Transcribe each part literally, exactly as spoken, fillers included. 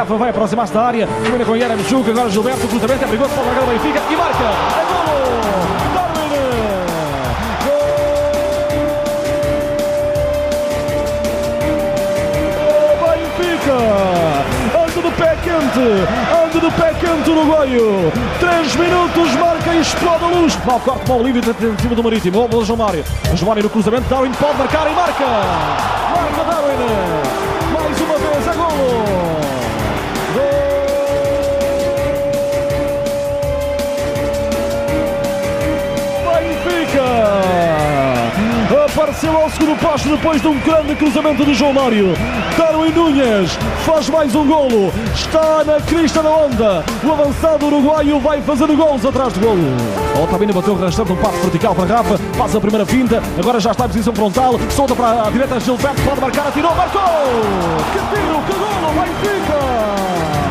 Rafa vai aproximar-se da área, primeiro com Yaremchuk, agora Gilberto, cruzamento é perigoso, pode marcar o Benfica e marca! É golo! Darwin! Gol! Benfica! Anda de pé quente! Anda de pé quente o uruguaio! três minutos, marca e explode a luz! Mal corte, mal livre em cima do Marítimo, gol do João Mário. João Mário no cruzamento, Darwin pode marcar e marca! Marca Darwin! Mais uma vez, é golo! Apareceu ao segundo posto depois de um grande cruzamento de João Mário. Darwin Núñez faz mais um golo. Está na crista da onda. O avançado uruguaio vai fazendo golos atrás de golo. Otamendi bateu rastreando um passo vertical para Rafa. Passa a primeira finta. Agora já está em posição frontal. Solta para a direita Gilberto. Pode marcar. Atirou. Marcou. Que tiro. Que golo. Benfica.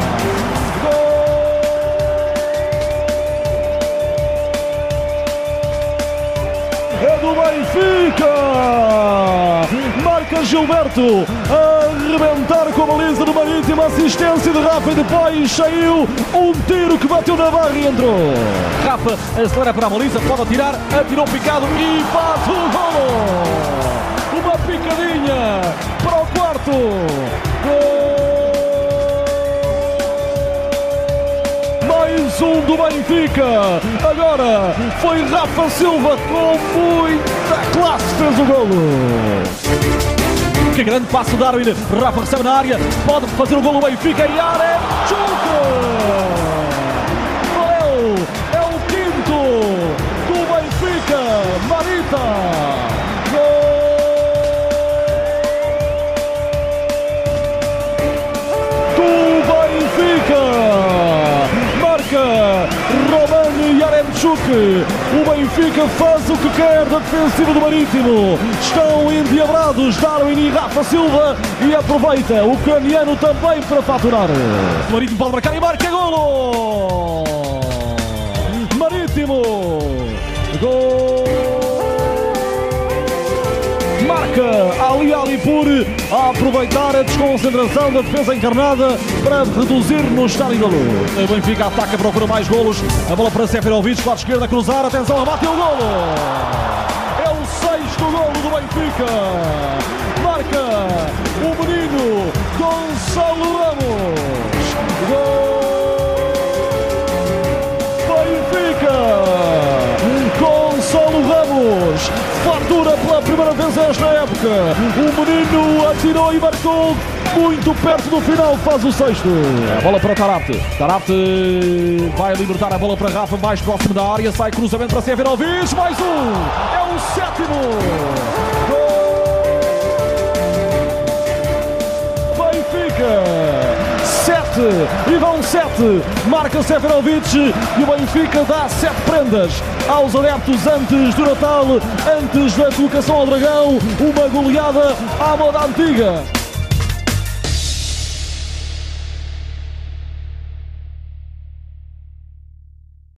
É do Benfica! Marca Gilberto a arrebentar com a baliza do Marítimo, assistência de Rafa e depois saiu um tiro que bateu na barra e entrou. Rafa acelera para a baliza, pode atirar, atirou picado e faz o golo! Uma picadinha para o quarto! Gol! Mais um do Benfica. Agora foi Rafa Silva com muita classe, fez o golo. Que grande passo Darwin. Rafa recebe na área, pode fazer o golo Benfica e Yaremchuk. Valeu, é o quinto do Benfica. Marita. Do Benfica. Roman Yaremchuk. O Benfica faz o que quer da defensiva do Marítimo. Estão endiabrados Darwin e Rafa Silva e aproveita o ucraniano também para faturar. O Marítimo pode marcar e marca golo! Marítimo! Gol! Marca Ali Alipur a aproveitar a desconcentração da defesa encarnada para reduzir no estádio da luz. O Benfica ataca, procura mais golos. A bola para Seferovic, lado esquerda, cruzar. Atenção, rebate e o golo! É o sexto golo do Benfica. Marca o menino Gonçalo Ramos. Gol! Benfica! Gonçalo Ramos fatura pela primeira vez esta época. O menino atirou e marcou muito perto do final, faz o sexto. A bola para Taarabt. Taarabt vai libertar a bola para Rafa, mais próximo da área. Sai cruzamento para Seferovic. Mais um. É o sétimo. Gol. Benfica. Sete. E vão sete. Marca Seferovic e o Benfica dá sete prendas aos adeptos antes do Natal, antes da colocação ao Dragão. Uma goleada à moda antiga.